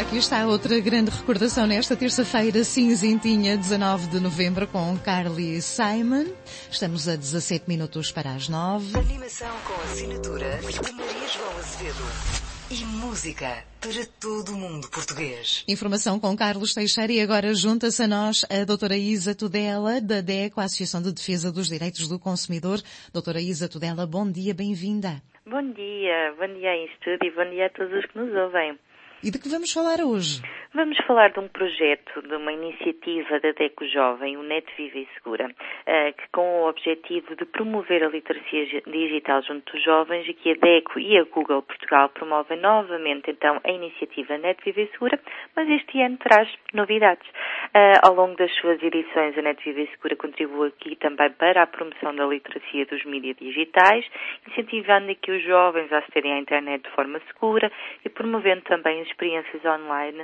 Aqui está outra grande recordação nesta terça-feira cinzentinha, 19 de novembro, com Carly Simon. Estamos a 17 minutos para as 9. Animação com assinatura de Maria João Azevedo. E música para todo o mundo português. Informação com Carlos Teixeira e agora junta-se a nós a doutora Isa Tudela, da DECO, a Associação de Defesa dos Direitos do Consumidor. Doutora Isa Tudela, bom dia, bem-vinda. Bom dia em estúdio e bom dia a todos os que nos ouvem. E de que vamos falar hoje? Vamos falar de um projeto, de uma iniciativa da DECO Jovem, o Net Viva e Segura, que com o objetivo de promover a literacia digital junto dos jovens e que a DECO e a Google Portugal promovem novamente então a iniciativa Net Viva e Segura, mas este ano traz novidades. Ao longo das suas edições, a Net Viva e Segura contribui aqui também para a promoção da literacia dos mídias digitais, incentivando aqui os jovens a acederem à internet de forma segura e promovendo também experiências online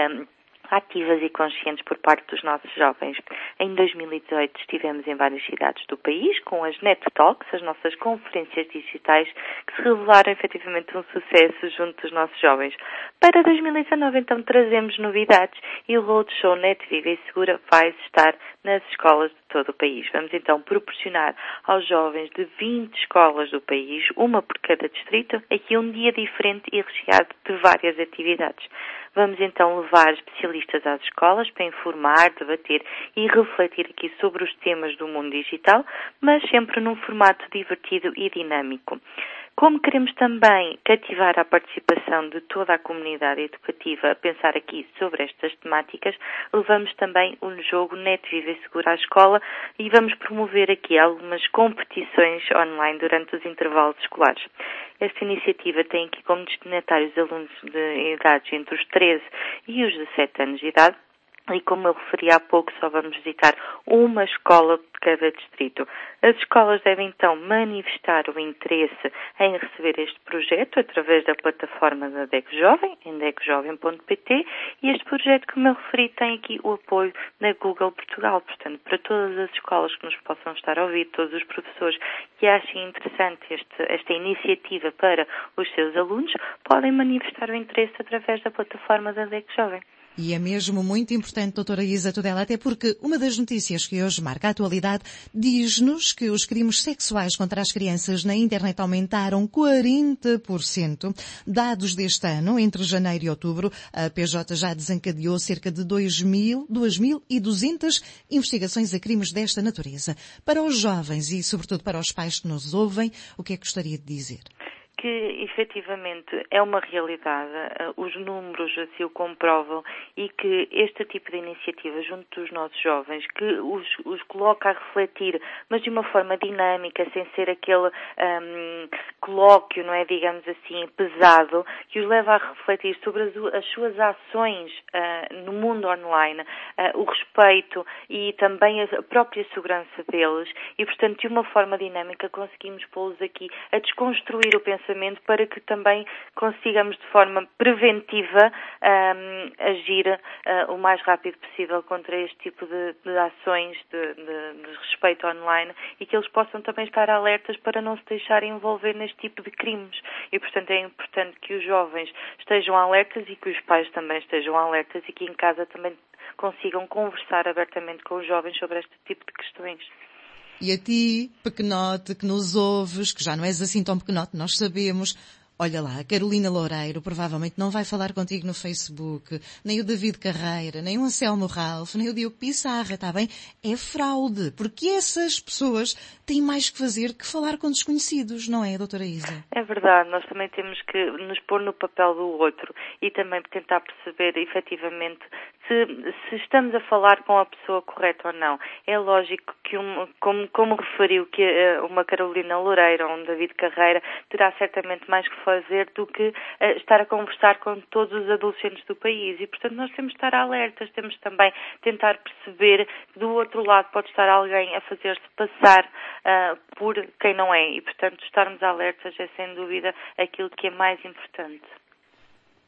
ativas e conscientes por parte dos nossos jovens. Em 2018 estivemos em várias cidades do país com as Net Talks, as nossas conferências digitais, que se revelaram efetivamente um sucesso junto dos nossos jovens. Para 2019 então trazemos novidades e o Roadshow Net Viva e Segura vai estar nas escolas de todo o país. Vamos então proporcionar aos jovens de 20 escolas do país, uma por cada distrito, aqui um dia diferente e recheado de várias atividades. Vamos então levar especialistas às escolas para informar, debater e refletir aqui sobre os temas do mundo digital, mas sempre num formato divertido e dinâmico. Como queremos também cativar a participação de toda a comunidade educativa a pensar aqui sobre estas temáticas, levamos também o jogo Net Viva e Segura à escola e vamos promover aqui algumas competições online durante os intervalos escolares. Esta iniciativa tem aqui como destinatários alunos de idades entre os 13 e os 17 anos de idade. E como eu referi há pouco, só vamos visitar uma escola de cada distrito. As escolas devem então manifestar o interesse em receber este projeto através da plataforma da DECO Jovem, em decojovem.pt, e este projeto, como eu referi, tem aqui o apoio da Google Portugal. Portanto, para todas as escolas que nos possam estar a ouvir, todos os professores que achem interessante esta iniciativa para os seus alunos, podem manifestar o interesse através da plataforma da DECO Jovem. E é mesmo muito importante, doutora Isa Tudela, até porque uma das notícias que hoje marca a atualidade diz-nos que os crimes sexuais contra as crianças na internet aumentaram 40%. Dados deste ano, entre janeiro e outubro, a PJ já desencadeou cerca de 2.200 investigações a crimes desta natureza. Para os jovens e, sobretudo, para os pais que nos ouvem, o que é que gostaria de dizer? Que efetivamente é uma realidade, os números assim o comprovam e que este tipo de iniciativa junto dos nossos jovens, que os coloca a refletir, mas de uma forma dinâmica, sem ser aquele colóquio, não é, digamos assim, pesado, que os leva a refletir sobre as suas ações no mundo online, o respeito e também a própria segurança deles e, portanto, de uma forma dinâmica conseguimos pô-los aqui a desconstruir o pensamento para que também consigamos de forma preventiva agir o mais rápido possível contra este tipo de ações de respeito online e que eles possam também estar alertas para não se deixarem envolver neste tipo de crimes. E, portanto, é importante que os jovens estejam alertas e que os pais também estejam alertas e que em casa também consigam conversar abertamente com os jovens sobre este tipo de questões. E a ti, pequenote, que nos ouves, que já não és assim tão pequenote, nós sabemos. Olha lá, a Carolina Loureiro provavelmente não vai falar contigo no Facebook, nem o David Carreira, nem o Anselmo Ralph, nem o Diogo Pissarra, está bem? É fraude, porque essas pessoas têm mais que fazer que falar com desconhecidos, não é, doutora Isa? É verdade, nós também temos que nos pôr no papel do outro e também tentar perceber efetivamente se estamos a falar com a pessoa correta ou não. É lógico que, como referiu, que uma Carolina Loureiro ou um David Carreira terá certamente mais que fazer do que estar a conversar com todos os adolescentes do país. E, portanto, nós temos de estar alertas, temos também tentar perceber que do outro lado pode estar alguém a fazer-se passar por quem não é. E, portanto, estarmos alertas é, sem dúvida, aquilo que é mais importante.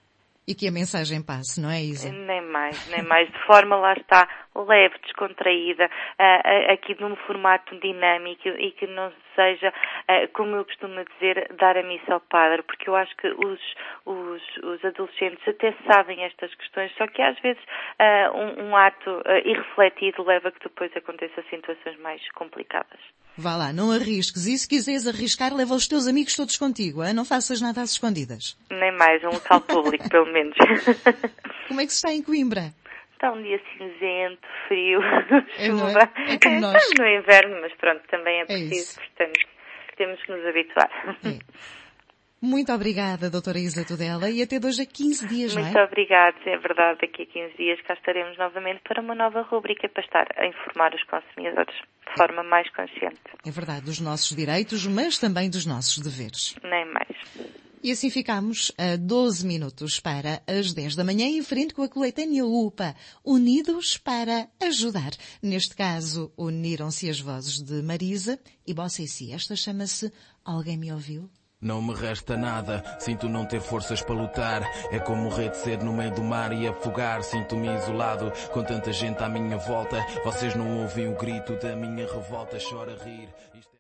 E que a mensagem passe, não é, Isa? Nem mais. De forma, lá está, leve, descontraída, aqui num formato dinâmico e que não seja, como eu costumo dizer, dar a missa ao padre, porque eu acho que os adolescentes até sabem estas questões, só que às vezes um ato irrefletido leva a que depois aconteçam situações mais complicadas. Vá lá, não arrisques. E se quiseres arriscar, leva os teus amigos todos contigo, hein? Não faças nada às escondidas. Nem mais, um local público, pelo menos. Como é que se está em Coimbra? Está um dia cinzento, frio, chuva. É como nós. Estamos no inverno, mas pronto, também é preciso, isso. portanto, temos que nos habituar. É. Muito obrigada, doutora Isa Tudela, e até hoje a 15 dias, não é? Muito obrigada, é verdade, daqui a 15 dias cá estaremos novamente para uma nova rubrica para estar a informar os consumidores de forma mais consciente. É verdade, dos nossos direitos, mas também dos nossos deveres. Nem mais. E assim ficamos a 12 minutos para as 10 da manhã, em frente com a coletânea UPA, unidos para ajudar. Neste caso, uniram-se as vozes de Marisa e Bossa e Si. Esta chama-se Alguém Me Ouviu? Não me resta nada, sinto não ter forças para lutar. É como morrer de sede no meio do mar e afogar. Sinto-me isolado, com tanta gente à minha volta. Vocês não ouvem o grito da minha revolta, chora a rir.